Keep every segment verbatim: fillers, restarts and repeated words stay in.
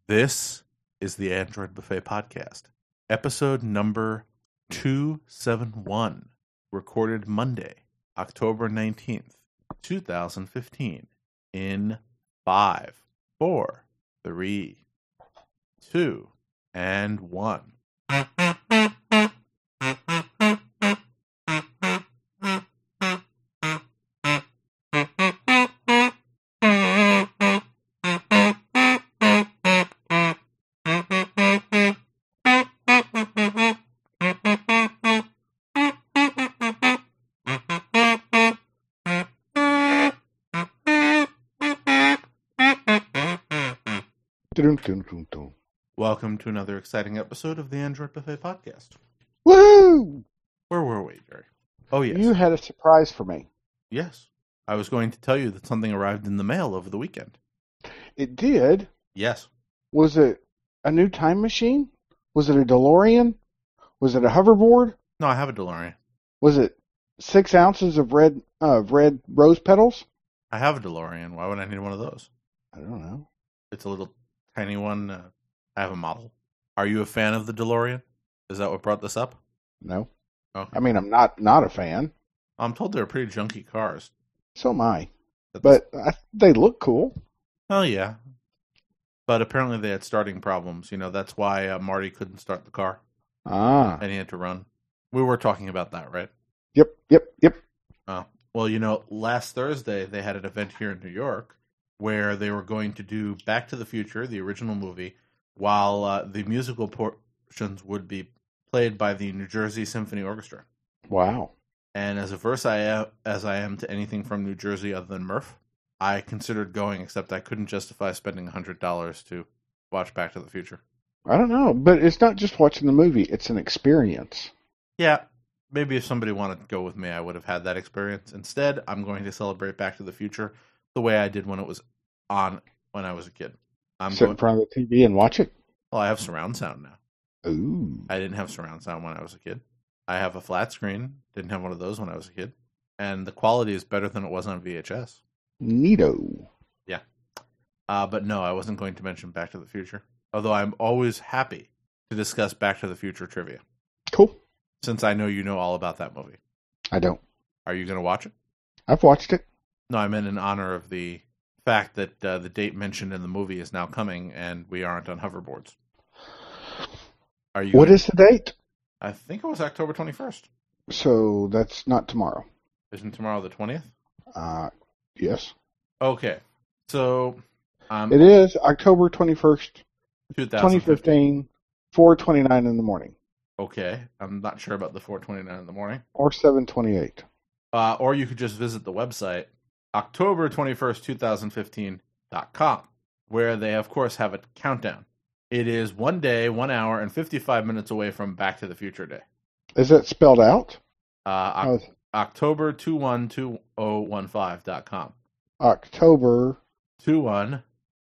This is the Android Buffet Podcast, episode number two seventy-one, recorded Monday, October nineteenth, twenty fifteen, in five, four, three, two, and one. Welcome to another exciting episode of the Android Buffet Podcast. Woo! Where were we, Jerry? Oh, yes. You had a surprise for me. Yes. I was going to tell you that something arrived in the mail over the weekend. It did? Yes. Was it a new time machine? Was it a DeLorean? Was it a hoverboard? No, I have a DeLorean. Was it six ounces of red uh, red rose petals? I have a DeLorean. Why would I need one of those? I don't know. It's a little tiny one. Uh, I have a model. Are you a fan of the DeLorean? Is that what brought this up? No. Okay. I mean, I'm not, not a fan. I'm told they're pretty junky cars. So am I. That's... But I, they look cool. Oh, yeah. But apparently they had starting problems. You know, that's why uh, Marty couldn't start the car. Ah. And he had to run. We were talking about that, right? Yep, yep, yep. Oh. Well, you know, last Thursday they had an event here in New York where they were going to do Back to the Future, the original movie, while uh, the musical portions would be played by the New Jersey Symphony Orchestra. Wow. And as averse I am, as I am to anything from New Jersey other than Murph, I considered going, except I couldn't justify spending one hundred dollars to watch Back to the Future. I don't know, but it's not just watching the movie, it's an experience. Yeah, maybe if somebody wanted to go with me, I would have had that experience. Instead, I'm going to celebrate Back to the Future the way I did when it was on when I was a kid. I'm Sit going, in front of the T V and watch it? Well, I have surround sound now. Ooh. I didn't have surround sound when I was a kid. I have a flat screen. Didn't have one of those when I was a kid. And the quality is better than it was on V H S. Neato. Yeah. Uh, but no, I wasn't going to mention Back to the Future. Although I'm always happy to discuss Back to the Future trivia. Cool. Since I know you know all about that movie. I don't. Are you going to watch it? I've watched it. No, I meant in honor of the fact that uh, the date mentioned in the movie is now coming and we aren't on hoverboards. Are you? What gonna... is the date? I think it was October twenty-first. So that's not tomorrow. Isn't tomorrow the twentieth? Uh, yes. Okay. So um, it is October twenty-first, twenty twenty fifteen, four twenty-nine in the morning. Okay. I'm not sure about the four twenty-nine in the morning. Or seven twenty-eight. Uh, or you could just visit the website, October twenty-first, twenty fifteen dot com, where they, of course, have a countdown. It is one day, one hour, and fifty-five minutes away from Back to the Future Day. Is it spelled out? Uh, oh. October twenty-first, twenty fifteen dot com. October twenty-first,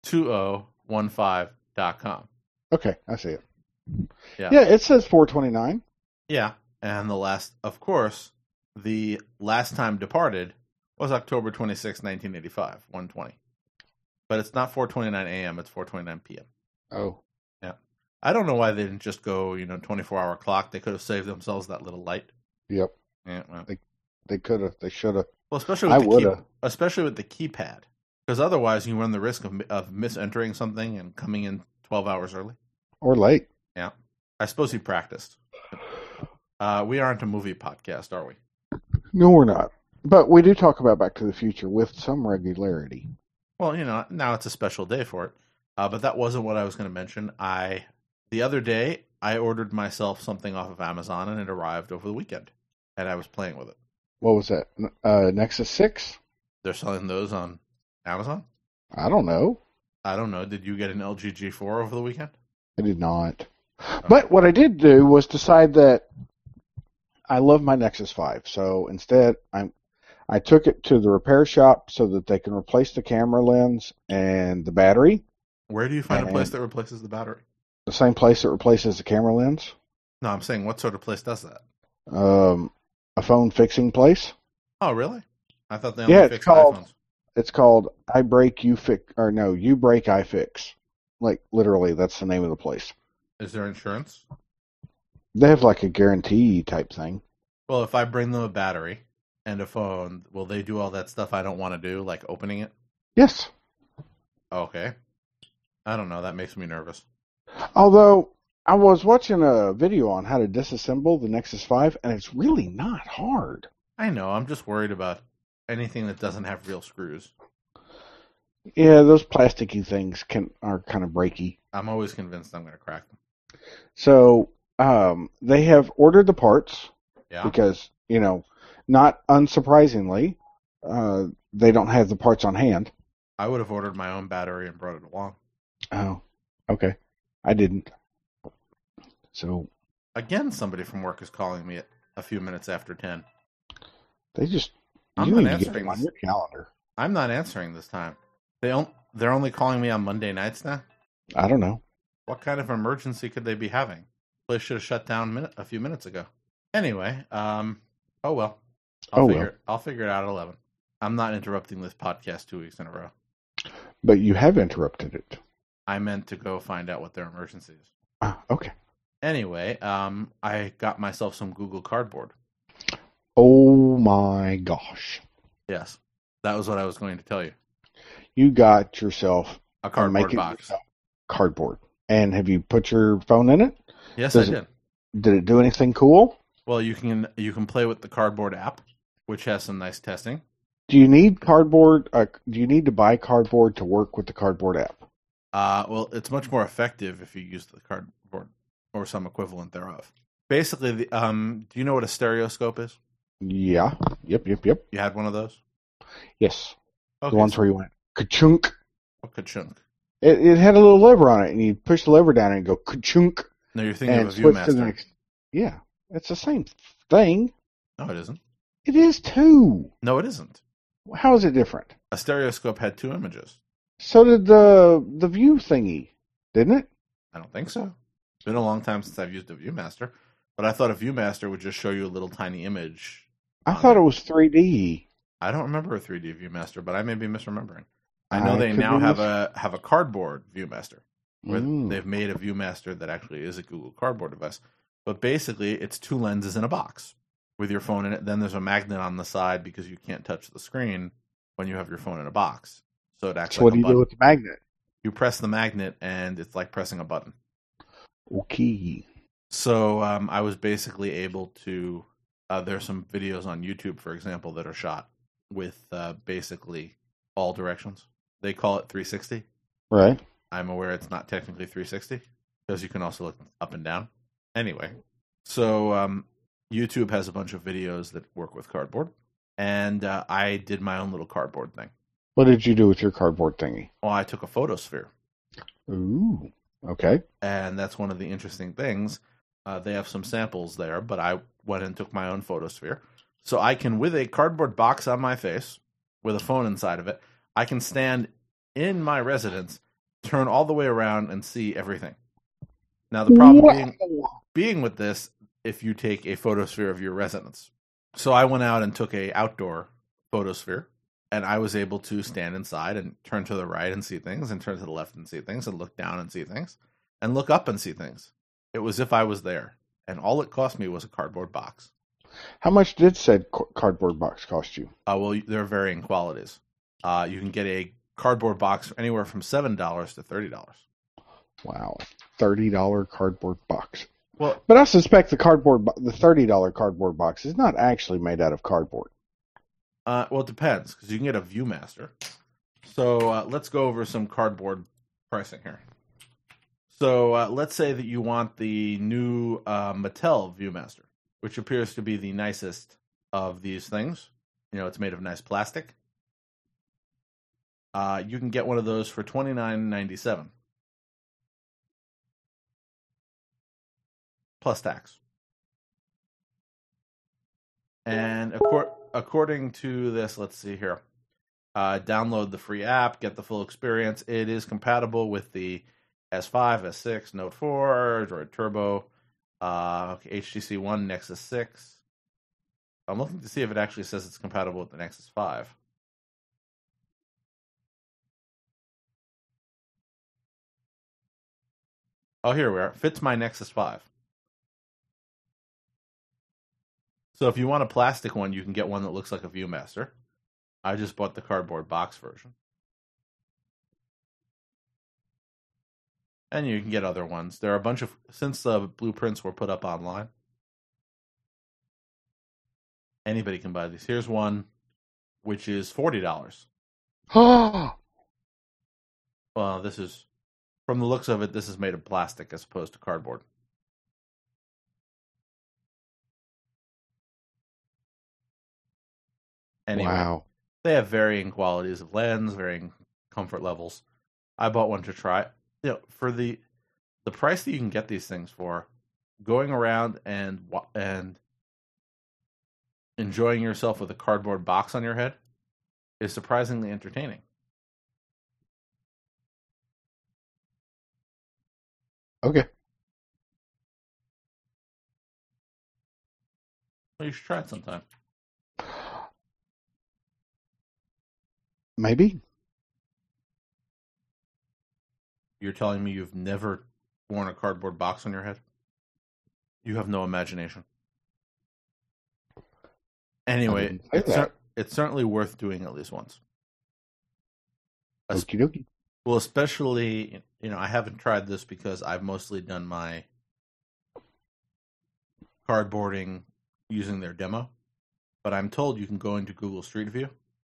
twenty fifteen dot com. Okay, I see it. Yeah. Yeah, it says four twenty-nine. Yeah, and the last, of course, the last time departed was October twenty-sixth, nineteen eighty-five, one twenty. But it's not four twenty-nine a.m., it's four twenty-nine p.m. Oh. Yeah. I don't know why they didn't just go, you know, twenty-four hour clock. They could have saved themselves that little light. Yep. Yeah, well. They they could have. They should have. Well, especially with I the would key, have. especially with the keypad. Because otherwise you run the risk of, of misentering something and coming in twelve hours early. Or late. Yeah. I suppose he practiced. Uh, we aren't a movie podcast, are we? No, we're not. But we do talk about Back to the Future with some regularity. Well, you know, now it's a special day for it. Uh, but that wasn't what I was going to mention. I the other day, I ordered myself something off of Amazon, and it arrived over the weekend. And I was playing with it. What was that? Uh, Nexus six? They're selling those on Amazon? I don't know. I don't know. Did you get an L G G four over the weekend? I did not. Okay. But what I did do was decide that I love my Nexus five. So instead, I'm I took it to the repair shop so that they can replace the camera lens and the battery. Where do you find a place that replaces the battery? The same place that replaces the camera lens. No, I'm saying what sort of place does that? Um, a phone fixing place. Oh, really? I thought they only yeah, it's fixed called, iPhones. It's called I Break You Fix, or no, You Break I Fix. Like literally, that's the name of the place. Is there insurance? They have like a guarantee type thing. Well, if I bring them a battery and a phone, will they do all that stuff I don't want to do, like opening it? Yes. Okay. I don't know. That makes me nervous. Although I was watching a video on how to disassemble the Nexus five, and it's really not hard. I know. I'm just worried about anything that doesn't have real screws. Yeah, those plasticky things can are kind of breaky. I'm always convinced I'm going to crack them. So um, they have ordered the parts Yeah. because, you know, not unsurprisingly, uh, they don't have the parts on hand. I would have ordered my own battery and brought it along. Oh, okay. I didn't. So Again, somebody from work is calling me at a few minutes after ten. they just I'm you not need to get answering them on this. your calendar. I'm not answering this time. They don't, they're only calling me on Monday nights now? I don't know. What kind of emergency could they be having? Place should have shut down minute, a few minutes ago. Anyway, um, oh well. I'll Oh, figure well. it, I'll figure it out at eleven. I'm not interrupting this podcast two weeks in a row. But you have interrupted it. I meant to go find out what their emergency is. Ah, okay. Anyway, um, I got myself some Google Cardboard. Oh my gosh. Yes, that was what I was going to tell you. You got yourself A a cardboard make it box. yourself cardboard. And have you put your phone in it? Yes, Does I it- did. Did it do anything cool? Well, you can you can play with the Cardboard app, which has some nice testing. Do you need cardboard? Uh, do you need to buy cardboard to work with the cardboard app? Uh, well, it's much more effective if you use the cardboard or some equivalent thereof. Basically, the, um, do you know what a stereoscope is? Yeah. Yep, yep, yep. You had one of those? Yes. Okay, The ones so- where you went ka-chunk. oh, ka-chunk. It, it had a little lever on it, and you push the lever down and go ka-chunk, No, you're thinking and of a switch to the Viewmaster. next. Yeah, it's the same thing. No, it isn't. It is too. No, it isn't. How is it different? A stereoscope had two images. So did the the view thingy, didn't it? I don't think so. It's been a long time since I've used a Viewmaster, but I thought a Viewmaster would just show you a little tiny image. I on thought it. it was three D. I don't remember a three D Viewmaster, but I may be misremembering. I know I they could now be have mis- a have a cardboard Viewmaster, where Mm. they've made a Viewmaster that actually is a Google Cardboard device. But basically, it's two lenses in a box with your phone in it. Then there's a magnet on the side because you can't touch the screen when you have your phone in a box. So it acts So like what a do you button. do with the magnet? You press the magnet, and it's like pressing a button. Okay. So um, I was basically able to. Uh, there's some videos on YouTube, for example, that are shot with uh, basically all directions. They call it three sixty. Right. I'm aware it's not technically three sixty because you can also look up and down. Anyway, so um, YouTube has a bunch of videos that work with cardboard, and uh, I did my own little cardboard thing. What did you do with your cardboard thingy? Well, I took a photosphere, Ooh. Okay. and that's one of the interesting things. Uh, they have some samples there, but I went and took my own photosphere. So I can, with a cardboard box on my face, with a phone inside of it, I can stand in my residence, turn all the way around, and see everything. Now, the problem being, being with this, if you take a photosphere of your residence. So I went out and took a outdoor photosphere, and I was able to stand inside and turn to the right and see things, and turn to the left and see things, and look down and see things, and look up and see things. It was if I was there, and all it cost me was a cardboard box. How much did said c- cardboard box cost you? Uh, well, there are varying qualities. Uh, you can get a cardboard box anywhere from seven dollars to thirty dollars. Wow, thirty dollar cardboard box. Well, But I suspect the cardboard, bo- the thirty dollar cardboard box is not actually made out of cardboard. uh, well, it depends, because you can get a Viewmaster. So uh, let's go over some cardboard pricing here. So uh, let's say that you want the new uh, Mattel Viewmaster, which appears to be the nicest of these things. You know, it's made of nice plastic. Uh, you can get one of those for twenty-nine ninety-seven plus tax. And acor- according to this, let's see here. Uh, download the free app, get the full experience. It is compatible with the S five, S six, Note four, Droid Turbo, uh, H T C One, Nexus six. I'm looking to see if it actually says it's compatible with the Nexus five. Oh, here we are. Fits my Nexus five. So if you want a plastic one, you can get one that looks like a Viewmaster. I just bought the cardboard box version. And you can get other ones. There are a bunch of, since the blueprints were put up online, anybody can buy these. Here's one, which is forty dollars. Oh, Well, this is, from the looks of it, this is made of plastic as opposed to cardboard. Anyway, wow. They have varying qualities of lens, varying comfort levels. I bought one to try. You know, for the the price that you can get these things for, going around and and enjoying yourself with a cardboard box on your head is surprisingly entertaining. Okay. Well, you should try it sometime. Maybe. You're telling me you've never worn a cardboard box on your head? You have no imagination. Anyway, it's, cer- it's certainly worth doing at least once. Okie dokie. Well, especially, you know, I haven't tried this because I've mostly done my cardboarding using their demo. But I'm told you can go into Google Street View.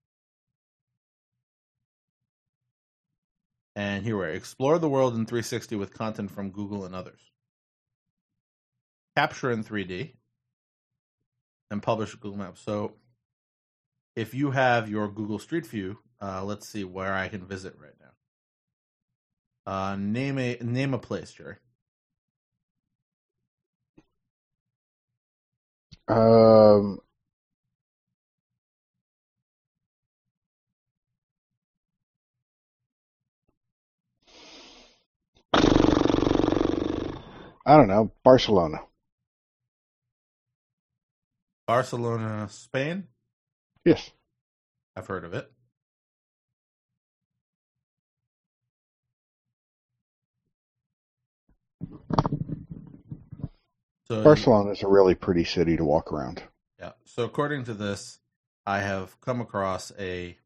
And here we are. Explore the world in three sixty with content from Google and others. Capture in three D. And publish Google Maps. So if you have your Google Street View, uh, let's see where I can visit right now. Uh, name a name a place, Jerry. Um, I don't know. Barcelona. Barcelona, Spain? Yes. I've heard of it. So Barcelona is a really pretty city to walk around. Yeah. So according to this, I have come across a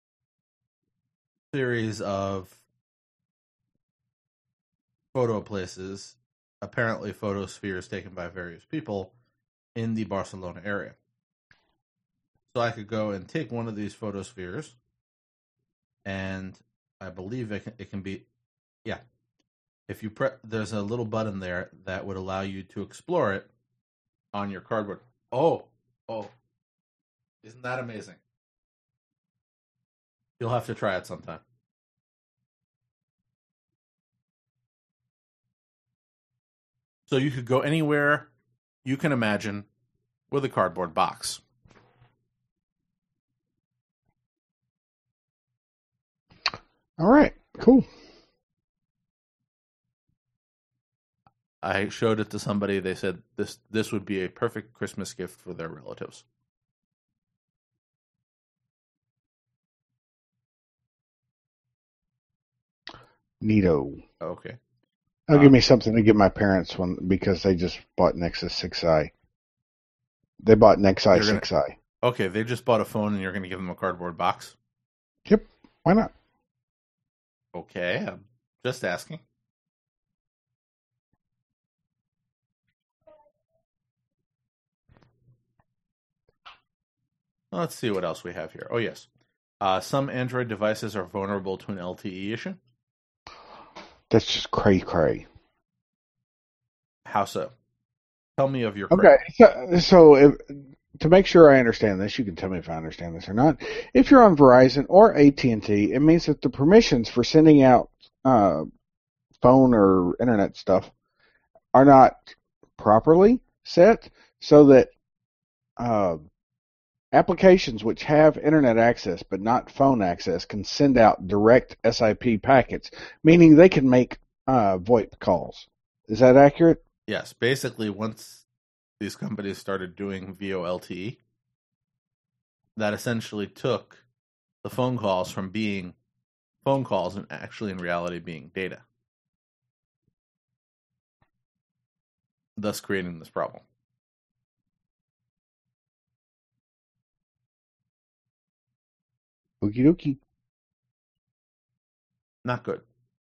series of photo places, apparently photospheres taken by various people in the Barcelona area. So I could go and take one of these photospheres, and I believe it can, it can be, yeah. If you pre- there's a little button there that would allow you to explore it on your cardboard. Oh, oh, isn't that amazing? You'll have to try it sometime. So you could go anywhere you can imagine with a cardboard box. All right, cool. I showed it to somebody. They said this this would be a perfect Christmas gift for their relatives. Neato. Okay. That'll um, give me something to give my parents when because they just bought Nexus six i. They bought Nexi You're gonna- six i. Okay, they just bought a phone and you're going to give them a cardboard box? Yep. Why not? Okay, I'm just asking. Let's see what else we have here. Oh, yes. Uh, some Android devices are vulnerable to an L T E issue. That's just cray cray. How so? Tell me of your Okay, cray. so, so if, to make sure I understand this, you can tell me if I understand this or not. If you're on Verizon or A T and T, it means that the permissions for sending out uh, phone or internet stuff are not properly set, so that uh, applications which have internet access but not phone access can send out direct S I P packets, meaning they can make uh, VoIP calls. Is that accurate? Yes, basically, once these companies started doing V O L T E, that essentially took the phone calls from being phone calls and actually in reality being data. thus creating this problem. Okie dokie. Not good.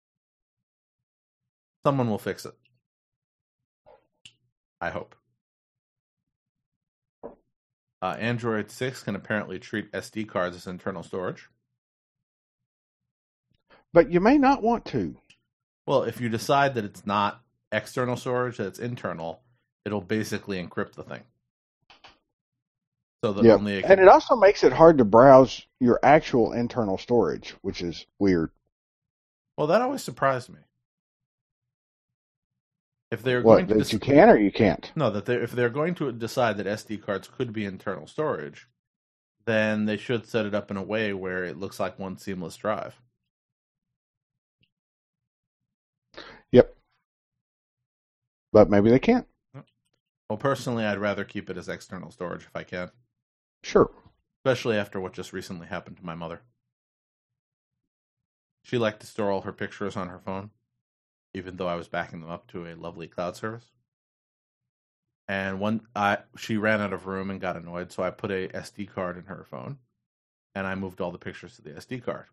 Someone will fix it. I hope. Uh, Android six can apparently treat S D cards as internal storage. But you may not want to. Well, if you decide that it's not external storage, that it's internal, it'll basically encrypt the thing. So that Yep. only it can... And it also makes it hard to browse your actual internal storage, which is weird. Well, that always surprised me. If they're What, going to that dis- you can or you can't? No, that they if they're going to decide that S D cards could be internal storage, then they should set it up in a way where it looks like one seamless drive. Yep. But maybe they can't. Well, personally, I'd rather keep it as external storage if I can. Sure. Especially after what just recently happened to my mother. She liked to store all her pictures on her phone, even though I was backing them up to a lovely cloud service. And one, I she ran out of room and got annoyed, so I put a S D card in her phone, and I moved all the pictures to the S D card.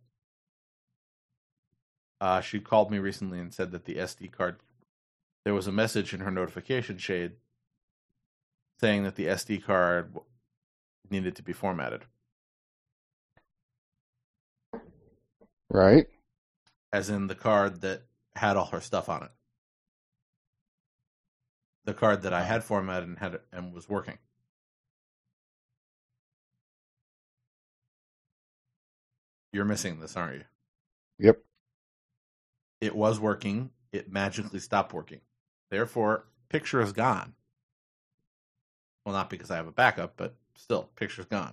Uh, she called me recently and said that the S D card, there was a message in her notification shade saying that the S D card needed to be formatted. Right. As in the card that had all her stuff on it. The card that I had formatted and had and was working. You're missing this, aren't you? Yep. It was working. It magically stopped working. Therefore, picture is gone. Well, not because I have a backup, but still, picture's gone.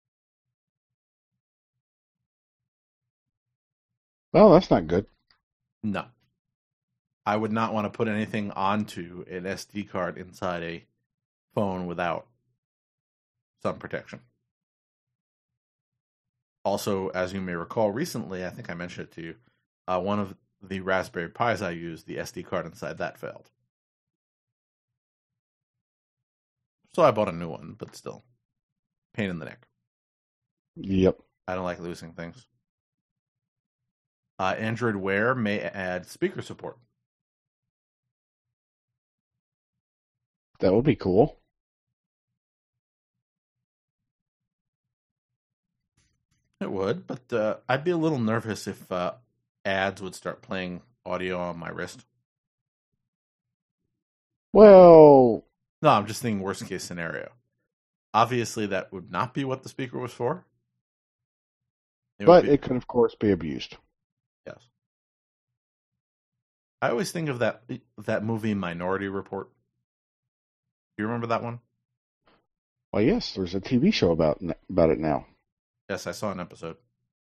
Well, that's not good. No. I would not want to put anything onto an S D card inside a phone without some protection. Also, as you may recall, recently, I think I mentioned it to you, uh, one of the Raspberry Pis I used, the S D card inside that failed. So I bought a new one, but still, pain in the neck. Yep. I don't like losing things. Uh, Android Wear may add speaker support. That would be cool. It would, but uh, I'd be a little nervous if uh, ads would start playing audio on my wrist. Well, No, I'm just thinking worst case scenario. Obviously, that would not be what the speaker was for. It but would be, it could, of course, be abused. yes. I always think of that that movie Minority Report. Do you remember that one? Well, yes, there's a T V show about about it now. Yes, I saw an episode.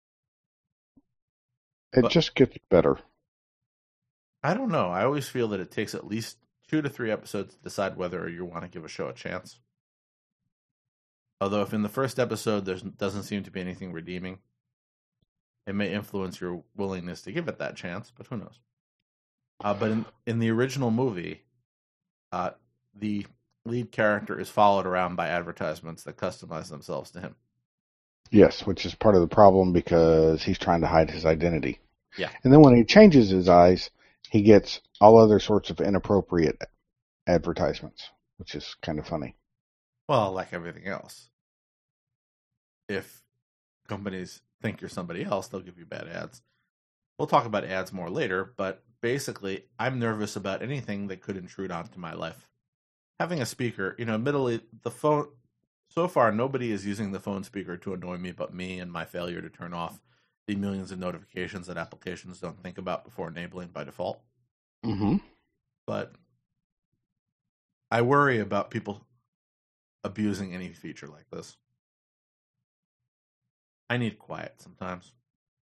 It But- just gets better. I don't know. I always feel that it takes at least two to three episodes to decide whether you want to give a show a chance. Although if in the first episode there doesn't seem to be anything redeeming, it may influence your willingness to give it that chance, but who knows? Uh, but in, in the original movie, uh, the lead character is followed around by advertisements that customize themselves to him. Yes, which is part of the problem because he's trying to hide his identity. Yeah. And then when he changes his eyes, he gets all other sorts of inappropriate advertisements, which is kind of funny. Well, like everything else. If companies think you're somebody else, they'll give you bad ads. We'll talk about ads more later, but basically, I'm nervous about anything that could intrude onto my life. Having a speaker, you know, admittedly, the phone, so far, nobody is using the phone speaker to annoy me but me and my failure to turn off the millions of notifications that applications don't think about before enabling by default. Mm-hmm. But I worry about people abusing any feature like this. I need quiet sometimes.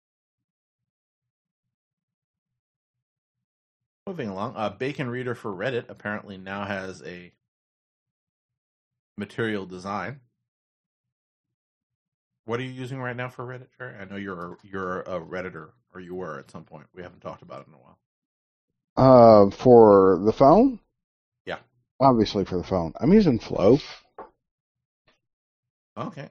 Moving along, uh, Bacon Reader for Reddit apparently now has a material design. What are you using right now for Reddit, Jerry? I know you're a, you're a Redditor, or you were at some point. We haven't talked about it in a while. Uh, for the phone? Yeah. Obviously for the phone. I'm using Flow. Okay.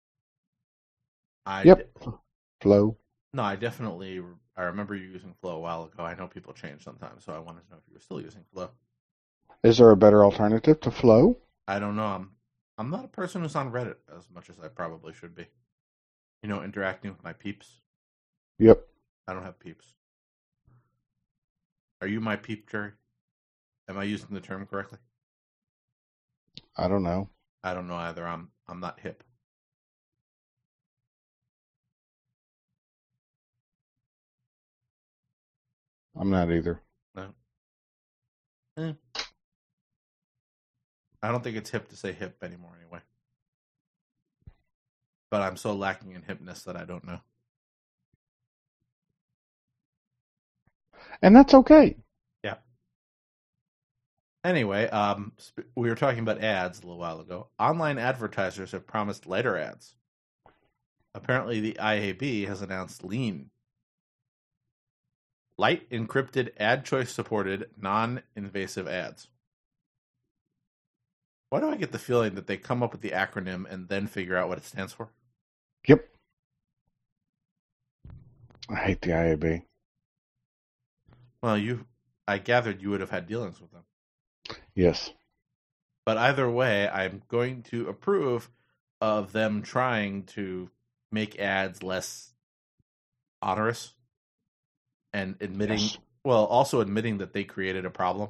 I Yep. Flow. No, I definitely I remember you using Flow a while ago. I know people change sometimes, so I wanted to know if you were still using Flow. Is there a better alternative to Flow? I don't know. I'm I'm not a person who's on Reddit as much as I probably should be. You know, interacting with my peeps. Yep. I don't have peeps. Are you my peep, Jerry? Am I using the term correctly? I don't know. I don't know either. I'm I'm not hip. I'm not either. No. Eh. I don't think it's hip to say hip anymore anyway. But I'm so lacking in hipness that I don't know. And that's okay. Yeah. Anyway, um, we were talking about ads a little while ago. Online advertisers have promised lighter ads. Apparently, the I A B has announced Lean. Light, encrypted, ad choice supported, non-invasive ads. Why do I get the feeling that they come up with the acronym and then figure out what it stands for? Yep. I hate the I A B. Well, you, I gathered you would have had dealings with them. Yes. But either way, I'm going to approve of them trying to make ads less onerous and admitting, Yes. well, also admitting that they created a problem.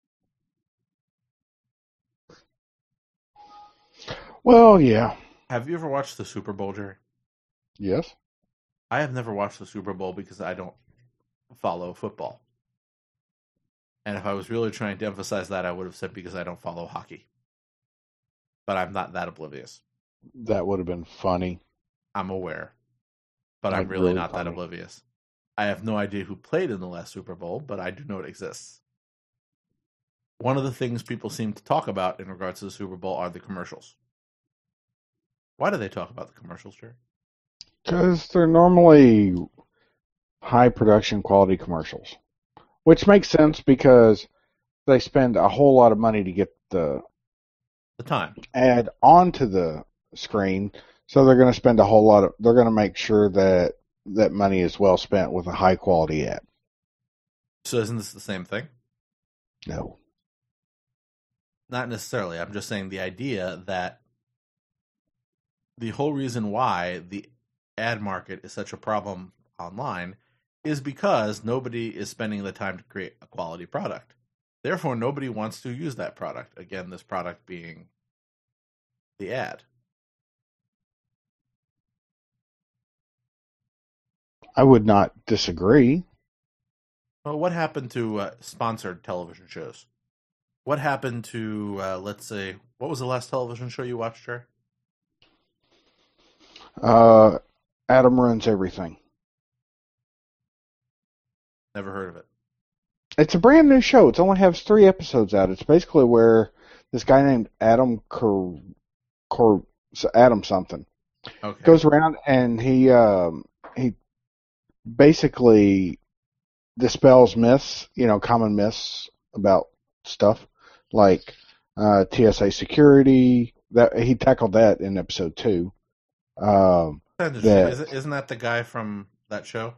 Well, yeah. Have you ever watched the Super Bowl, Jerry? Yes. I have never watched the Super Bowl because I don't follow football. And if I was really trying to emphasize that, I would have said because I don't follow hockey. But I'm not that oblivious. That would have been funny. I'm aware. But Like, I'm really, really not funny. that oblivious. I have no idea who played in the last Super Bowl, but I do know it exists. One of the things people seem to talk about in regards to the Super Bowl are the commercials. Why do they talk about the commercials, Jerry? Because they're normally high production quality commercials. Which makes sense because they spend a whole lot of money to get the The time. ad onto the screen. So they're going to spend a whole lot of, they're going to make sure that that money is well spent with a high quality ad. So isn't this the same thing? No. Not necessarily. I'm just saying the idea that the whole reason why the ad market is such a problem online is because nobody is spending the time to create a quality product. Therefore, nobody wants to use that product. Again, this product being the ad. I would not disagree. Well, what happened to uh, sponsored television shows? What happened to, uh, let's say, what was the last television show you watched, Jerry? Uh, Adam Ruins Everything. Never heard of it. It's a brand new show. It only has three episodes out. It's basically where this guy named Adam Cor, Cor Adam something Okay. goes around and he um, he basically dispels myths, you know, common myths about stuff like uh, T S A security. That he tackled that in episode two. Um, That's interesting. that- Isn't, isn't that the guy from that show?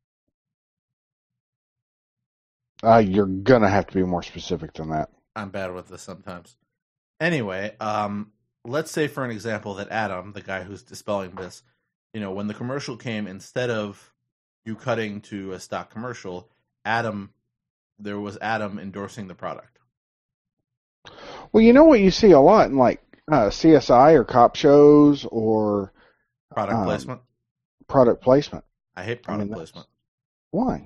uh, you're gonna have to be more specific than that. I'm bad with this sometimes. Anyway, um, let's say for an example that Adam, the guy who's dispelling this, you know, when the commercial came, instead of you cutting to a stock commercial, Adam, there was Adam endorsing the product. Well, you know what you see a lot in like uh, C S I or cop shows or Product um, placement. product placement. I hate I product mean, that's- placement. Why?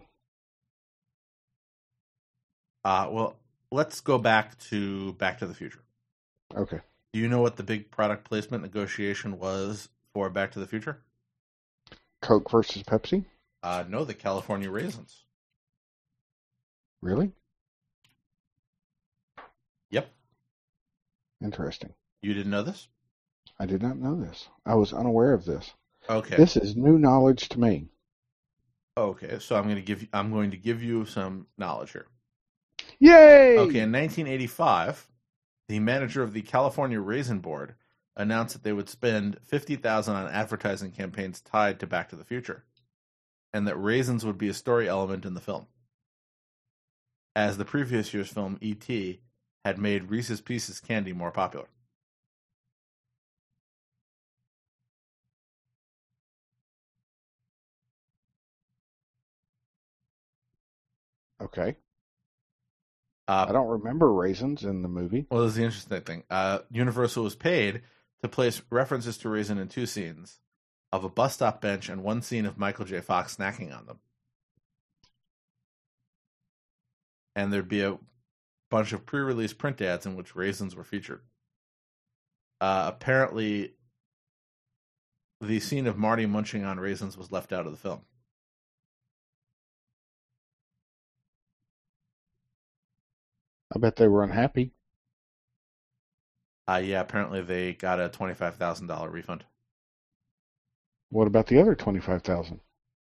Uh, well, let's go back to Back to the Future. Okay. Do you know what the big product placement negotiation was for Back to the Future? Coke versus Pepsi? Uh, no, the California Raisins. Really? Yep. Interesting. You didn't know this? I did not know this. I was unaware of this. Okay. This is new knowledge to me. Okay, so I'm going to give you, I'm going to give you some knowledge here. Yay! Okay, in nineteen eighty-five, the manager of the California Raisin Board announced that they would spend fifty thousand dollars on advertising campaigns tied to Back to the Future, and that raisins would be a story element in the film, as the previous year's film, E T, had made Reese's Pieces candy more popular. Okay. Uh, I don't remember raisins in the movie. Well, this is the interesting thing. Uh, Universal was paid to place references to raisin in two scenes of a bus stop bench and one scene of Michael J. Fox snacking on them. And there'd be a bunch of pre-release print ads in which raisins were featured. Uh, apparently, the scene of Marty munching on raisins was left out of the film. I bet they were unhappy. Uh, yeah, apparently they got a twenty-five thousand dollars refund. What about the other twenty-five thousand dollars?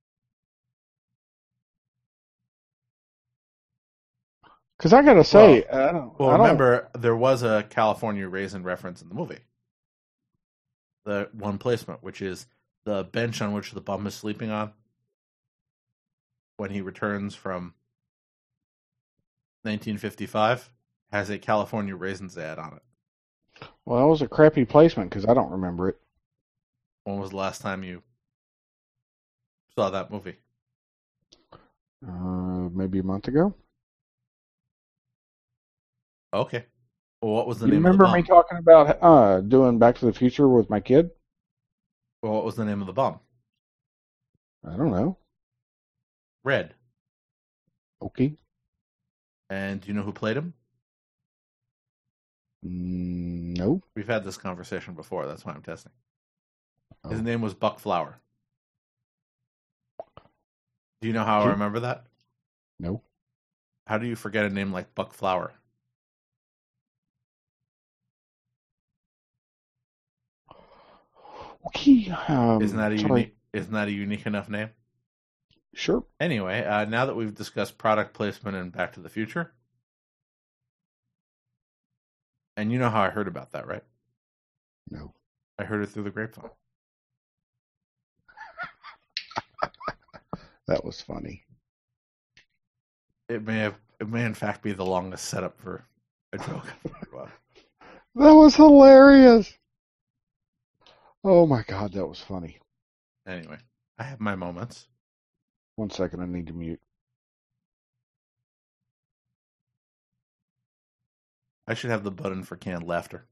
Because I gotta say, well, I don't. Well, I don't, remember there was a California raisin reference in the movie. The one placement, which is the bench on which the bum is sleeping on when he returns from nineteen fifty-five, has a California raisins ad on it. Well, that was a crappy placement because I don't remember it. When was the last time you saw that movie? Uh, maybe a month ago. Okay. Well, what was the You name remember of the bum? me talking about uh, doing Back to the Future with my kid? Well, what was the name of the bum? I don't know. Red. Okay. And do you know who played him? Mm, no. We've had this conversation before. That's why I'm testing. His Oh. name was Buck Flower. Do you know how I Okay. remember that? No. How do you forget a name like Buck Flower? Okay. Um, Isn't that a sorry. unique? Isn't that a unique enough name? Sure. Anyway, uh, now that we've discussed product placement and Back to the Future, and you know how I heard about that, right? No. I heard it through the grapevine. That was funny. It may have, it may in fact be the longest setup for a joke. That was hilarious. Oh my God, that was funny. Anyway, I have my moments. One second, I need to mute. I should have the button for canned laughter.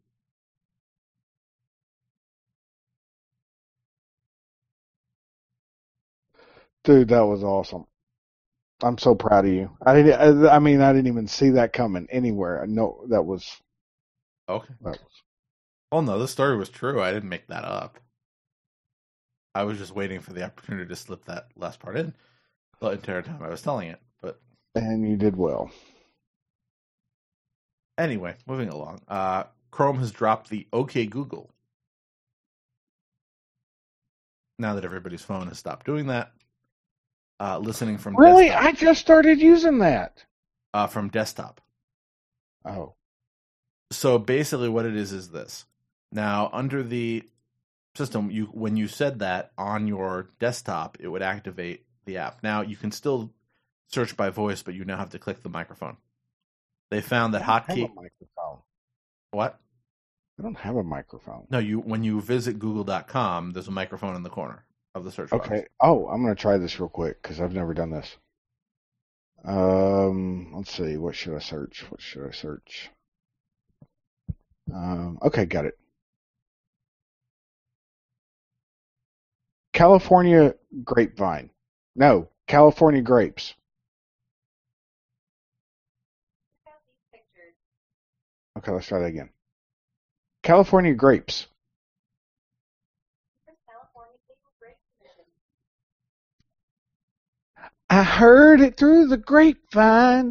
Dude, that was awesome. I'm so proud of you. I didn't. I, I mean, I didn't even see that coming anywhere. No, that was. Okay. That was. Oh no, this story was true. I didn't make that up. I was just waiting for the opportunity to slip that last part in the entire time I was telling it. But And you did well. anyway, moving along. Uh, Chrome has dropped the OK Google. Now that everybody's phone has stopped doing that, uh, listening from Really, desktop, I just started using that. uh, from desktop. Oh, So basically, what it is is this. Now, under the system, you when you said that on your desktop, it would activate the app. Now, you can still search by voice, but you now have to click the microphone. They found that I don't hotkey. have a microphone. What? I don't have a microphone. No, you when you visit google dot com, there's a microphone in the corner of the search bar. Okay. Oh, I'm gonna try this real quick because I've never done this. Um, let's see. What should I search? What should I search? Um, okay, got it. California grapevine. No, California grapes. Okay, let's try that again. California grapes. I heard it through the grapevine.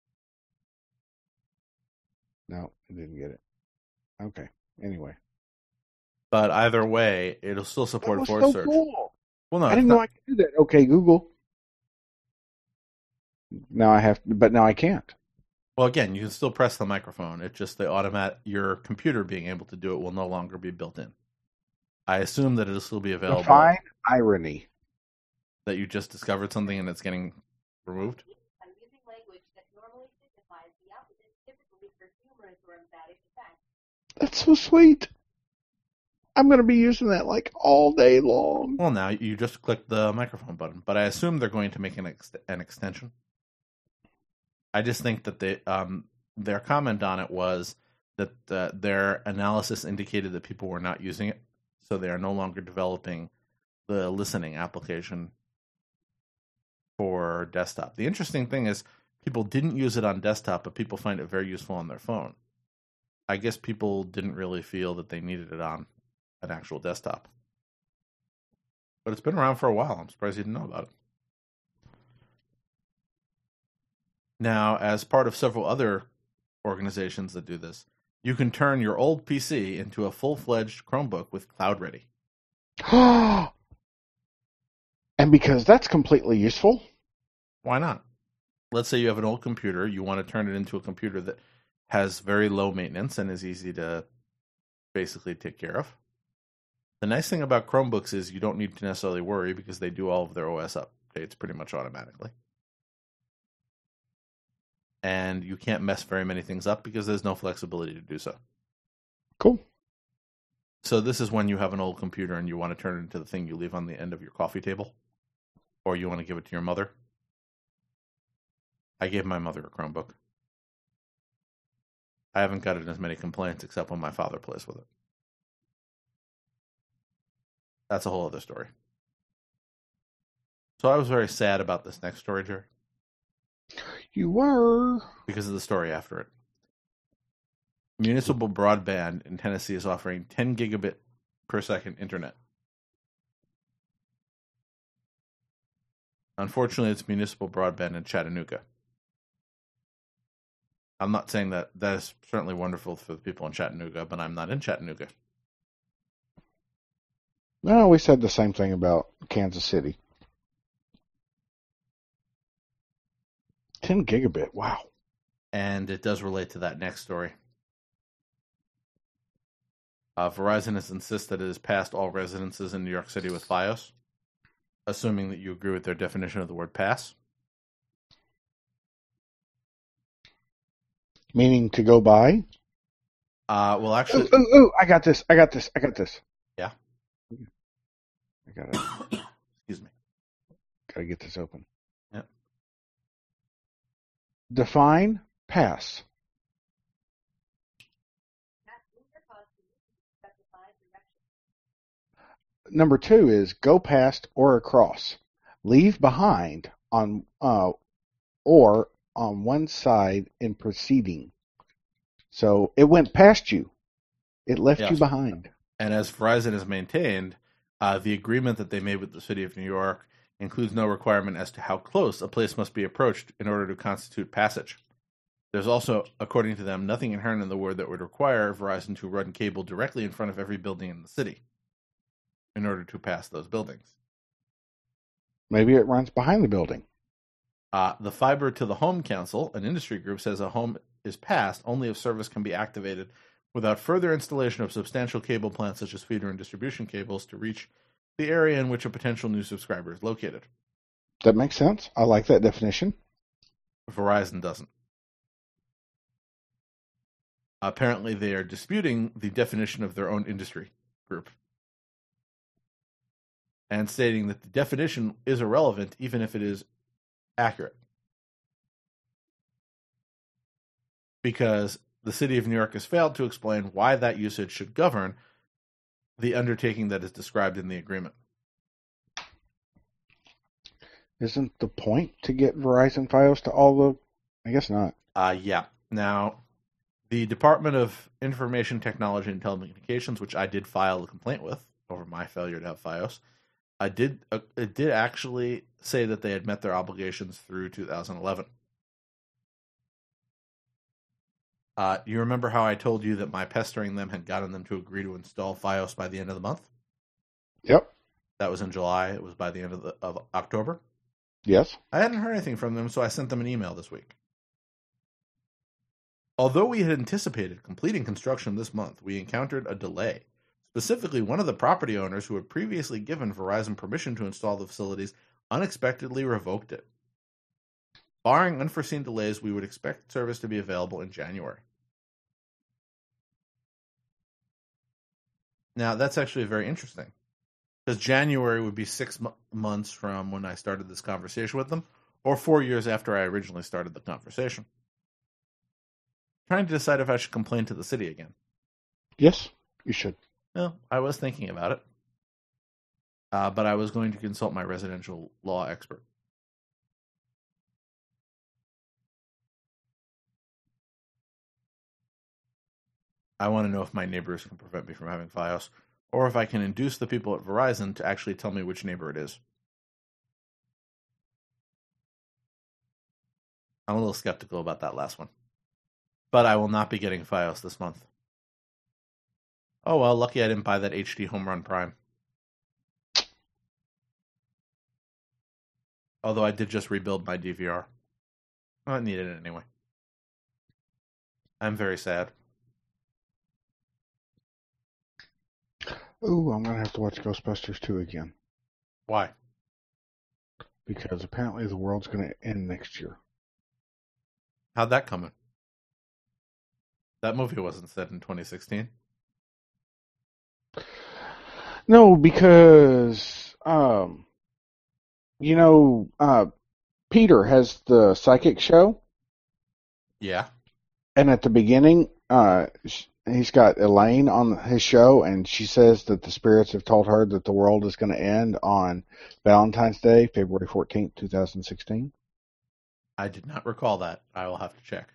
No, I didn't get it. Okay. Anyway. But either way, it'll still That support was voice so search. cool. Well, no, I it's didn't not. know I could do that. Okay, Google. Now I have, but now I can't. Well, again, you can still press the microphone. It's just the automatic your computer being able to do it will no longer be built in. I assume that it'll still be available. Define irony. That you just discovered something and it's getting removed? I'm using language that normally signifies the opposite, typically for humorous or emphatic effect. That's so sweet. I'm going to be using that like all day long. Well, now you just click the microphone button, but I assume they're going to make an ex- an extension. I just think that they um, their comment on it was that uh, their analysis indicated that people were not using it, so they are no longer developing the listening application for desktop. The interesting thing is people didn't use it on desktop, but people find it very useful on their phone. I guess people didn't really feel that they needed it on an actual desktop. But it's been around for a while. I'm surprised you didn't know about it. Now, as part of several other organizations that do this, you can turn your old P C into a full-fledged Chromebook with Cloud Ready. And because that's completely useful. Why not? Let's say you have an old computer, you want to turn it into a computer that has very low maintenance and is easy to basically take care of. The nice thing about Chromebooks is you don't need to necessarily worry because they do all of their O S updates pretty much automatically. And you can't mess very many things up because there's no flexibility to do so. Cool. So this is when you have an old computer and you want to turn it into the thing you leave on the end of your coffee table. Or you want to give it to your mother. I gave my mother a Chromebook. I haven't gotten as many complaints except when my father plays with it. That's a whole other story. So I was very sad about this next story, Jerry. You were. Because of the story after it. Municipal broadband in Tennessee is offering ten gigabit per second internet. Unfortunately, it's municipal broadband in Chattanooga. I'm not saying that that is certainly wonderful for the people in Chattanooga, but I'm not in Chattanooga. No, we said the same thing about Kansas City. ten gigabit, wow. And it does relate to that next story. Uh, Verizon has insisted it has passed all residences in New York City with Fios, assuming that you agree with their definition of the word pass. Meaning to go by? Uh, well, actually... Ooh, ooh, ooh, I got this, I got this, I got this. Yeah? I got it. Excuse me. Gotta get this open. Yep. Define pass. Number two is go past or across. Leave behind on uh, or on one side in proceeding. So it went past you. It left Yes. you behind. And as Verizon has maintained, uh, the agreement that they made with the city of New York includes no requirement as to how close a place must be approached in order to constitute passage. There's also, according to them, nothing inherent in the word that would require Verizon to run cable directly in front of every building in the city in order to pass those buildings. Maybe it runs behind the building. Uh, the Fiber to the Home Council, an industry group, says a home is passed only if service can be activated without further installation of substantial cable plants such as feeder and distribution cables to reach the area in which a potential new subscriber is located. That makes sense. I like that definition. Verizon doesn't. Apparently, they are disputing the definition of their own industry group and stating that the definition is irrelevant even if it is accurate. Because the city of New York has failed to explain why that usage should govern the undertaking that is described in the agreement. Isn't the point to get Verizon Fios to all the... I guess not. Uh, yeah. Now, the Department of Information Technology and Telecommunications, which I did file a complaint with over my failure to have Fios, I did uh, it did actually say that they had met their obligations through two thousand eleven. Uh, you remember how I told you that my pestering them had gotten them to agree to install Fios by the end of the month? Yep. That was in July. It was by the end of, the, of October. Yes. I hadn't heard anything from them, so I sent them an email this week. Although we had anticipated completing construction this month, we encountered a delay. Specifically, one of the property owners who had previously given Verizon permission to install the facilities unexpectedly revoked it. Barring unforeseen delays, we would expect service to be available in January. Now, that's actually very interesting, because January would be six mo- months from when I started this conversation with them, or four years after I originally started the conversation. I'm trying to decide if I should complain to the city again. Yes, you should. Well, I was thinking about it, uh, but I was going to consult my residential law expert. I want to know if my neighbors can prevent me from having Fios, or if I can induce the people at Verizon to actually tell me which neighbor it is. I'm a little skeptical about that last one. But I will not be getting Fios this month. Oh well, lucky I didn't buy that H D Home Run Prime. Although I did just rebuild my D V R. I needed it anyway. I'm very sad. Ooh, I'm going to have to watch Ghostbusters two again. Why? Because apparently the world's going to end next year. How'd that come in? That movie wasn't set in twenty sixteen. No, because, um, you know, uh, Peter has the psychic show. Yeah. And at the beginning, uh, he's got Elaine on his show, and she says that the spirits have told her that the world is going to end on Valentine's Day, February fourteenth, twenty sixteen. I did not recall that. I will have to check.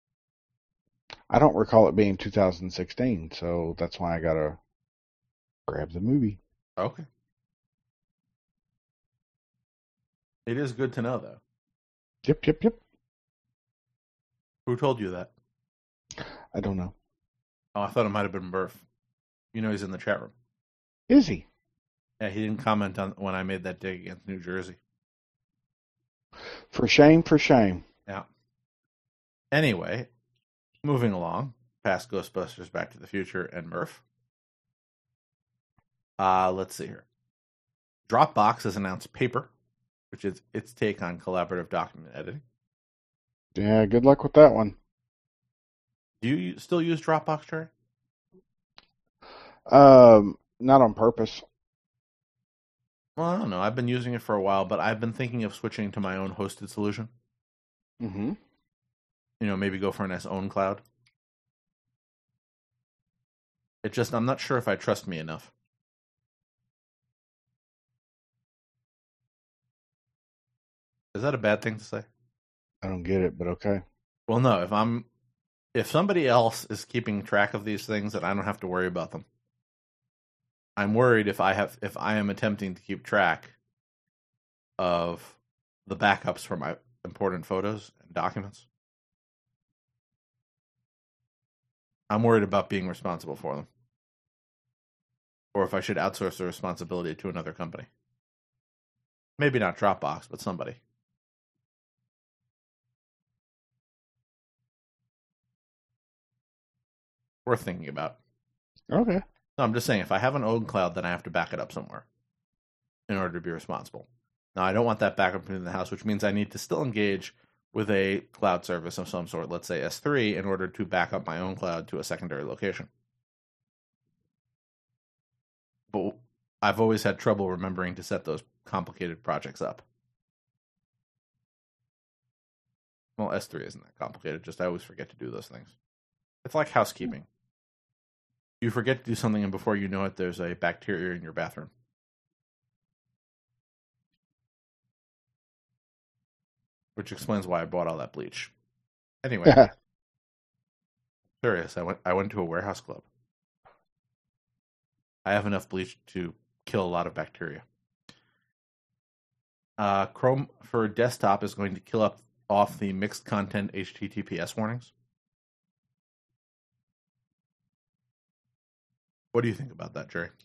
I don't recall it being two thousand sixteen, so that's why I got to grab the movie. Okay. It is good to know, though. Yep, yep, yep. Who told you that? I don't know. Oh, I thought it might have been Murph. You know he's in the chat room. Is he? Yeah, he didn't comment on when I made that dig against New Jersey. For shame, for shame. Yeah. Anyway, moving along, past Ghostbusters, Back to the Future, and Murph. Uh, let's see here. Dropbox has announced Paper, which is its take on collaborative document editing. Yeah, good luck with that one. Do you still use Dropbox, Jerry? Um, not on purpose. Well, I don't know. I've been using it for a while, but I've been thinking of switching to my own hosted solution. Mm-hmm. You know, maybe go for a nice own cloud. It just, I'm not sure if I trust me enough. Is that a bad thing to say? I don't get it, but okay. Well, no. If I'm, if somebody else is keeping track of these things, then I don't have to worry about them. I'm worried if I have, if I am attempting to keep track of the backups for my important photos and documents. I'm worried about being responsible for them. Or if I should outsource the responsibility to another company. Maybe not Dropbox, but somebody. Worth thinking about. Okay. No, I'm just saying, if I have an own cloud, then I have to back it up somewhere in order to be responsible. Now, I don't want that backup in the house, which means I need to still engage with a cloud service of some sort, let's say S three, in order to back up my own cloud to a secondary location. But I've always had trouble remembering to set those complicated projects up. Well, S three isn't that complicated, just I always forget to do those things. It's like housekeeping. You forget to do something, and before you know it, there's a bacteria in your bathroom. Which explains why I bought all that bleach. Anyway. Serious, I went I went to a warehouse club. I have enough bleach to kill a lot of bacteria. Uh, Chrome for desktop is going to kill up off the mixed content H T T P S warnings. What do you think about that, Jerry?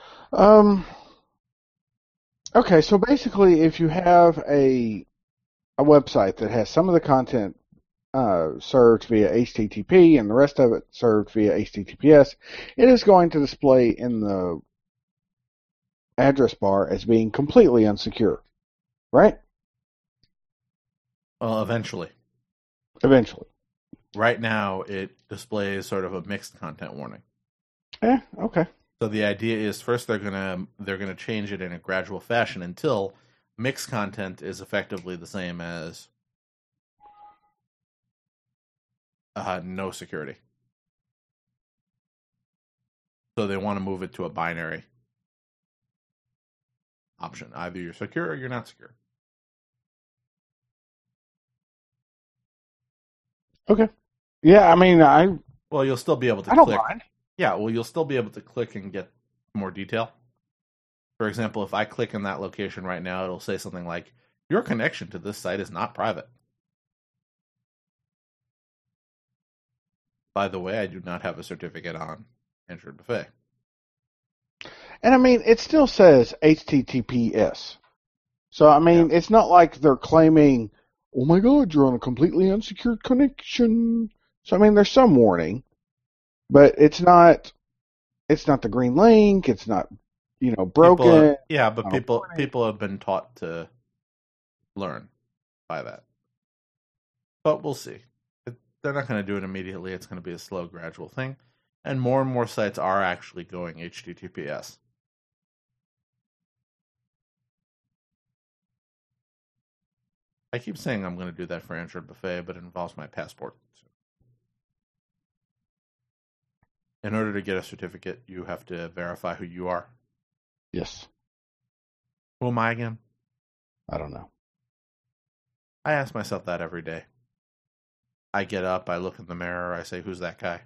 Um. Okay, so basically, if you have a a website that has some of the content uh, served via H T T P and the rest of it served via H T T P S, it is going to display in the address bar as being completely unsecure, right? Well, eventually. Eventually. Right now, it displays sort of a mixed content warning. Yeah, okay. So the idea is first they're gonna they're gonna change it in a gradual fashion until mixed content is effectively the same as uh, no security. So they want to move it to a binary option. Either you're secure or you're not secure. Okay. Yeah, I mean, I Well, you'll still be able to I don't click. mind. Yeah, well, you'll still be able to click and get more detail. For example, if I click in that location right now, it'll say something like, your connection to this site is not private. By the way, I do not have a certificate on Android Buffet. And I mean, it still says H T T P S. So, I mean, Yeah. it's not like they're claiming, oh my God, you're on a completely unsecured connection. So, I mean, there's some warning, but it's not, it's not the green link. It's not, you know, broken. People, yeah, but Oh, people warning. people have been taught to learn by that. But we'll see. It, they're not going to do it immediately. It's going to be a slow, gradual thing. And more and more sites are actually going H T T P S. I keep saying I'm going to do that for Android Buffet, but it involves my passport. In order to get a certificate, you have to verify who you are. Yes. Who am I again? I don't know. I ask myself that every day. I get up, I look in the mirror, I say, who's that guy?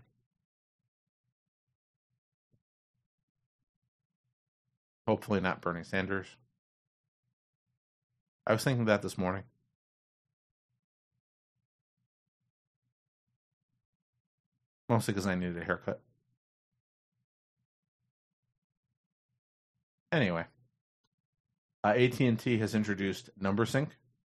Hopefully not Bernie Sanders. I was thinking that this morning. Mostly because I needed a haircut. Anyway, uh, A T and T has introduced Number Sync.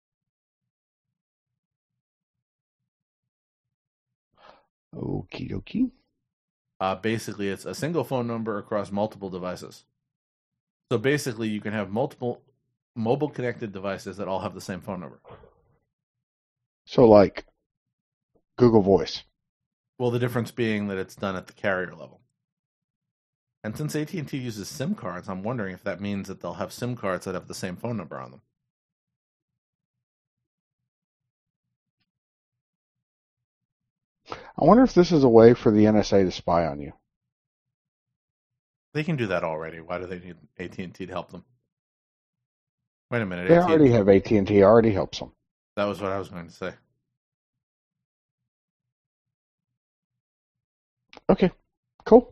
Okie dokie. Uh, basically, it's a single phone number across multiple devices. So basically, you can have multiple mobile connected devices that all have the same phone number. So, like Google Voice. Well, the difference being that it's done at the carrier level. And since A T and T uses SIM cards, I'm wondering if that means that they'll have SIM cards that have the same phone number on them. I wonder if this is a way for the N S A to spy on you. They can do that already. Why do they need A T and T to help them? Wait a minute. They A T and T already have A T and T. Already helps them. That was what I was going to say. Okay. Cool.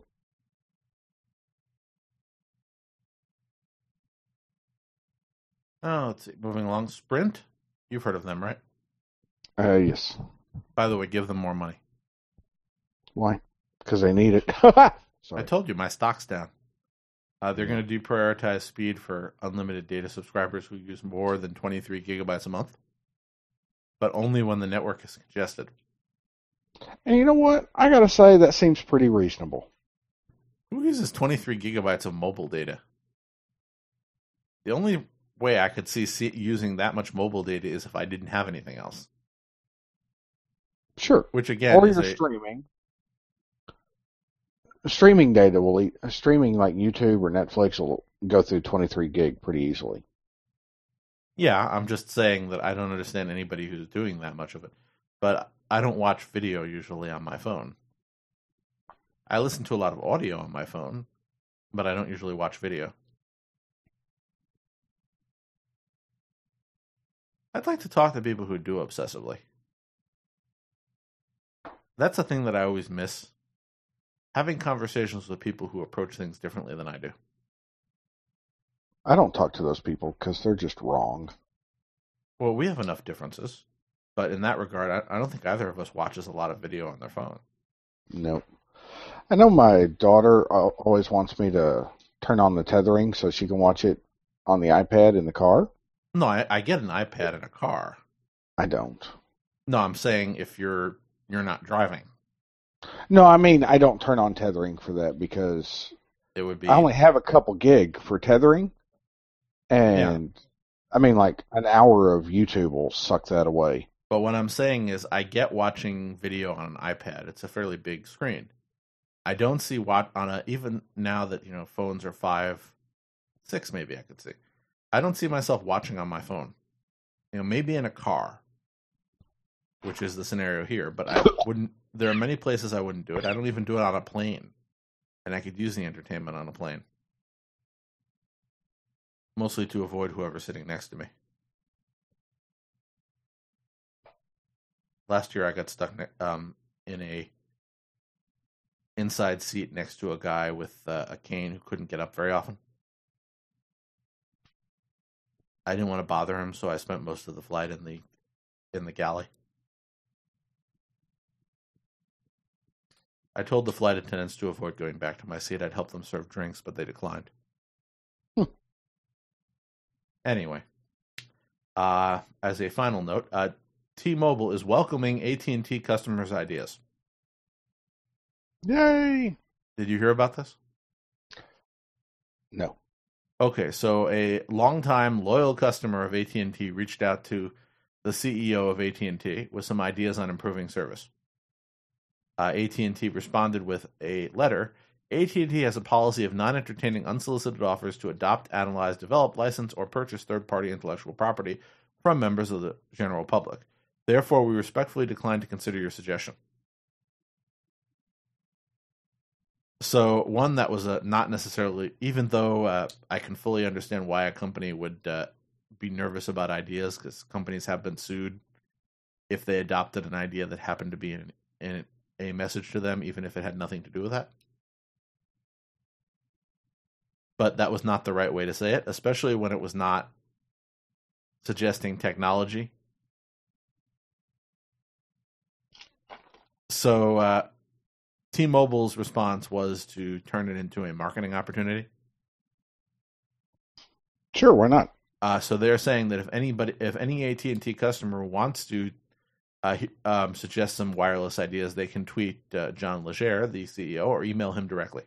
Oh, let's see. Moving along. Sprint. You've heard of them, right? Uh, yes. By the way, give them more money. Why? Because they need it. I Sorry. told you, my stock's down. Uh, they're going to deprioritize speed for unlimited data subscribers who use more than twenty-three gigabytes a month, but only when the network is congested. And you know what? I gotta say that seems pretty reasonable. Who uses twenty-three gigabytes of mobile data? The only way I could see, see using that much mobile data is if I didn't have anything else. Sure. Which again, Or is you're a, streaming. Streaming data will eat. Streaming like YouTube or Netflix will go through twenty-three gig pretty easily. yeah. I'm just saying that I don't understand anybody who's doing that much of it. But I don't watch video usually on my phone. I listen to a lot of audio on my phone, but I don't usually watch video. I'd like to talk to people who do obsessively. That's a thing that I always miss. Having conversations with people who approach things differently than I do. I don't talk to those people because they're just wrong. Well, we have enough differences. But in that regard, I, I don't think either of us watches a lot of video on their phone. Nope. I know my daughter uh, always wants me to turn on the tethering so she can watch it on the iPad in the car. No, I, I get an iPad in a car. I don't. No, I'm saying if you're you're not driving, No, I mean I don't turn on tethering for that because it would I be only have a couple gig for tethering, yeah. and I mean like an hour of YouTube will suck that away. But what I'm saying is, I get watching video on an iPad. It's a fairly big screen. I don't see what on a even now that you know phones are five, six maybe I could see. I don't see myself watching on my phone. You know, maybe in a car, which is the scenario here. But I wouldn't. There are many places I wouldn't do it. I don't even do it on a plane, and I could use the entertainment on a plane, mostly to avoid whoever's sitting next to me. Last year, I got stuck um, in a inside seat next to a guy with uh, a cane who couldn't get up very often. I didn't want to bother him, so I spent most of the flight in the in the galley. I told the flight attendants to avoid going back to my seat. I'd help them serve drinks, but they declined. Hmm. Anyway, uh, as a final note, uh, T-Mobile is welcoming A T and T customers' ideas. Yay! Did you hear about this? No. Okay, so a longtime loyal customer of A T and T reached out to the C E O of A T and T with some ideas on improving service. Uh, A T and T responded with a letter. A T and T has a policy of not entertaining unsolicited offers to adopt, analyze, develop, license, or purchase third-party intellectual property from members of the general public. Therefore, we respectfully decline to consider your suggestion. So, one that was a, not necessarily, even though uh, I can fully understand why a company would uh, be nervous about ideas, because companies have been sued if they adopted an idea that happened to be in, in a message to them, even if it had nothing to do with that. But that was not the right way to say it, especially when it was not suggesting technology. So, uh, T-Mobile's response was to turn it into a marketing opportunity. Sure, why not? Uh, so they're saying that if anybody, if any A T and T customer wants to uh, um, suggest some wireless ideas, they can tweet uh, John Legere, the C E O, or email him directly.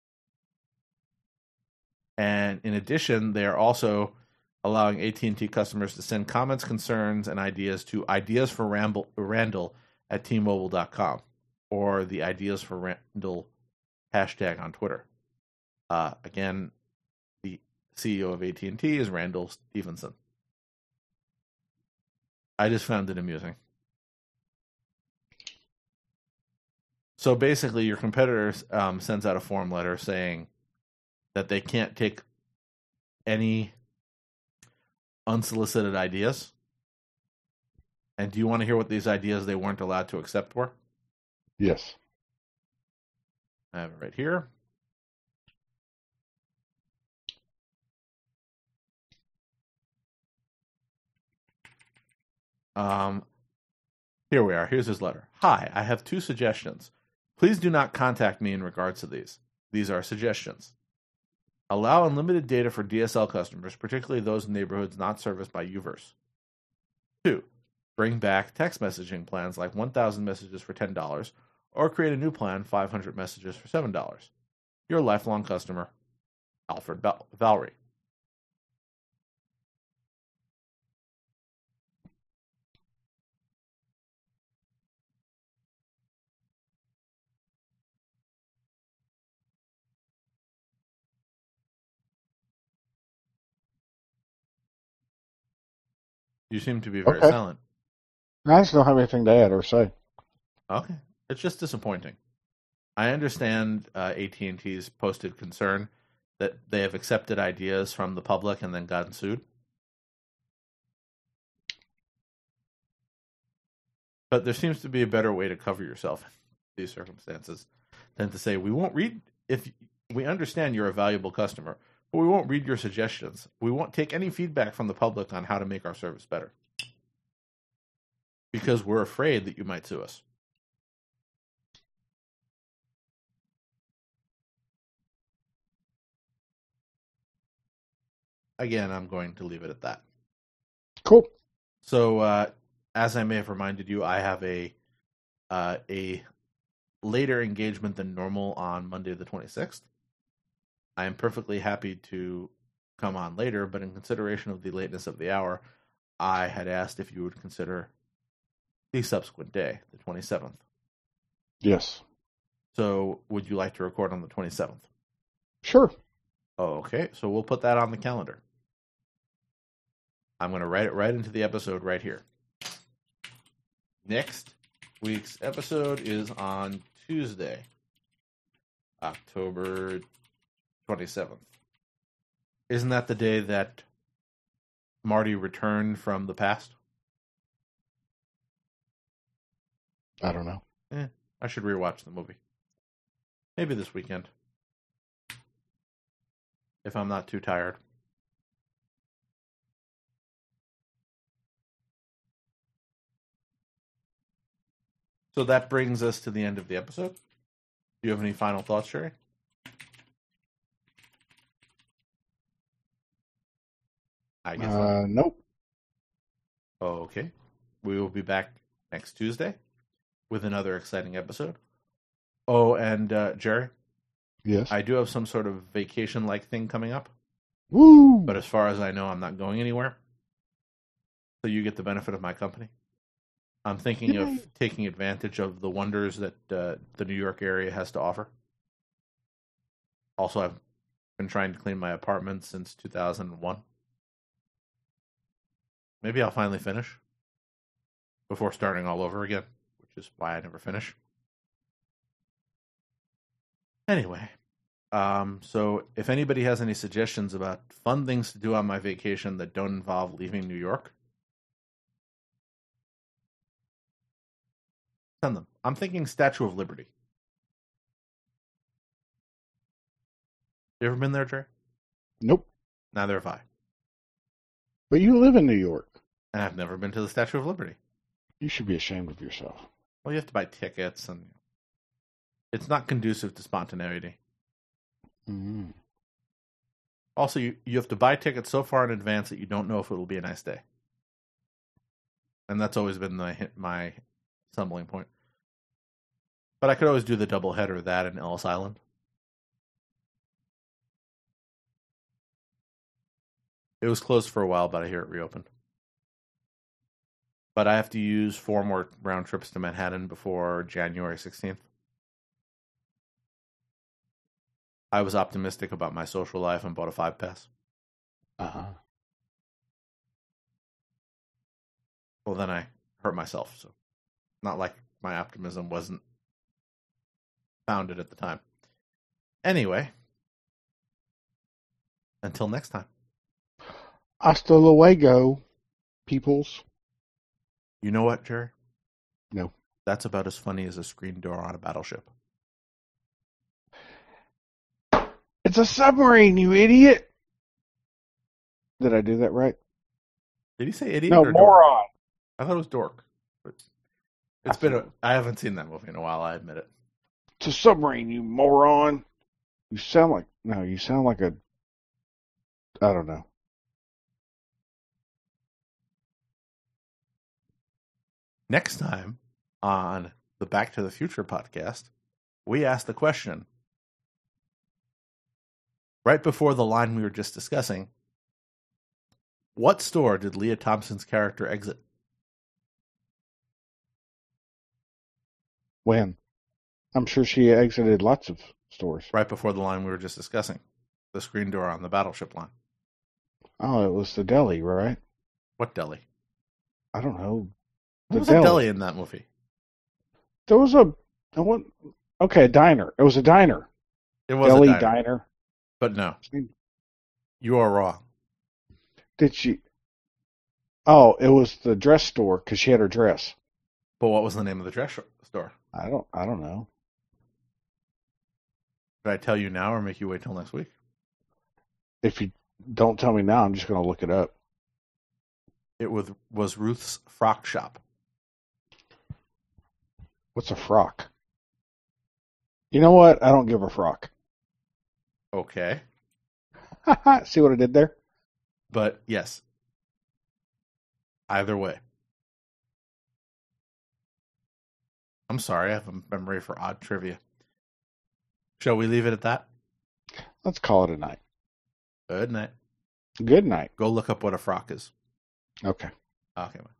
And in addition, they are also allowing A T and T customers to send comments, concerns, and ideas to ideas for Ramble, Randall at T Mobile dot com or the Ideas for Randall hashtag on Twitter. Uh, again, the C E O of A T and T is Randall Stevenson. I just found it amusing. So basically, your competitor um, sends out a form letter saying that they can't take any unsolicited ideas. And do you want to hear what these ideas they weren't allowed to accept were? Yes. I have it right here. Um, here we are. Here's his letter. Hi, I have two suggestions. Please do not contact me in regards to these. These are suggestions. Allow unlimited data for D S L customers, particularly those in neighborhoods not serviced by U verse. Two, bring back text messaging plans like one thousand messages for ten dollars or create a new plan, five hundred messages for seven dollars. Your lifelong customer, Alfred Val- Valerie. You seem to be very Okay. silent. I just don't have anything to add or say. Okay. It's just disappointing. I understand uh, A T and T's posted concern that they have accepted ideas from the public and then gotten sued. But there seems to be a better way to cover yourself in these circumstances than to say, we won't read, if we understand you're a valuable customer, but we won't read your suggestions. We won't take any feedback from the public on how to make our service better. Because we're afraid that you might sue us. Again, I'm going to leave it at that. Cool. So, uh, as I may have reminded you, I have a uh, a later engagement than normal on Monday the twenty-sixth. I am perfectly happy to come on later, but in consideration of the lateness of the hour, I had asked if you would consider the subsequent day, the twenty-seventh. Yes. So, would you like to record on the twenty-seventh? Sure. Oh, okay, so we'll put that on the calendar. I'm going to write it right into the episode right here. Next week's episode is on Tuesday, October twenty-seventh. Isn't that the day that Marty returned from the past? I don't know. Eh, I should rewatch the movie. Maybe this weekend. If I'm not too tired. So that brings us to the end of the episode. Do you have any final thoughts, Sherry? I guess not. Uh, nope. Okay. We will be back next Tuesday with another exciting episode. Oh, and uh, Jerry, Yes. I do have some sort of vacation-like thing coming up. Woo! But as far as I know, I'm not going anywhere. So you get the benefit of my company. I'm thinking Yay. of taking advantage of the wonders that uh, the New York area has to offer. Also, I've been trying to clean my apartment since two thousand one. Maybe I'll finally finish before starting all over again, which is why I never finish. Anyway, um, so if anybody has any suggestions about fun things to do on my vacation that don't involve leaving New York, send them. I'm thinking Statue of Liberty. You ever been there, Trey? Nope. Neither have I. But you live in New York. And I've never been to the Statue of Liberty. You should be ashamed of yourself. Well, you have to buy tickets, and it's not conducive to spontaneity. Mm-hmm. Also, you, you have to buy tickets so far in advance that you don't know if it will be a nice day. And that's always been my, my stumbling point. But I could always do the double header, that and Ellis Island. It was closed for a while, but I hear it reopened. But I have to use four more round trips to Manhattan before January sixteenth. I was optimistic about my social life and bought a five pass. Uh-huh. Well, then I hurt myself, so not like my optimism wasn't founded at the time. Anyway, until next time. Hasta luego, peoples. You know what, Jerry? No. That's about as funny as a screen door on a battleship. It's a submarine, you idiot! Did I do that right? Did he say idiot No, or dork? moron. I thought it was dork. But it's been a, I haven't seen that movie in a while, I admit it. It's a submarine, you moron. You sound like, no, you sound like a, I don't know. Next time on the Back to the Future podcast, we asked the question, right before the line we were just discussing, what store did Leah Thompson's character exit? When? I'm sure she exited lots of stores. Right before the line we were just discussing, the screen door on the battleship line. Oh, it was the deli, right? What deli? I don't know. There The was a deli. deli in that movie. There was a, a one, okay, a diner. It was a diner. It was Deli a diner, diner. but no, you are wrong. Did she? Oh, it was the dress store because she had her dress. But what was the name of the dress store? I don't. I don't know. Should I tell you now or make you wait till next week? If you don't tell me now, I'm just going to look it up. It was was Ruth's Frock Shop. What's a frock? You know what? I don't give a frock. Okay, See what I did there? but yes. Either way, I'm sorry, I have a memory for odd trivia. Shall we leave it at that? Let's call it a night. Good night. Good night. Go look up what a frock is. Okay. Okay.